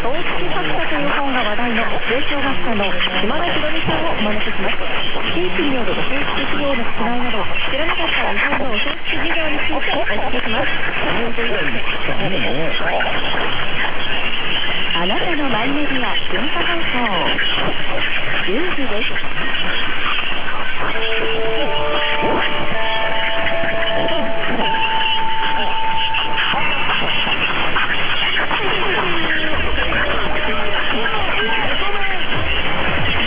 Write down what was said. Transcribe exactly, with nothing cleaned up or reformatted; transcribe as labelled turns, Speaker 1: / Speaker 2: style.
Speaker 1: 葬式白書という本が話題の霊障学者の島田博美さんをお招きします。地域によるお葬式費用の違いなど、知らなかった日本のお葬式事情についてお聞きします。あなたのマイメディア文化放送じゅうじです。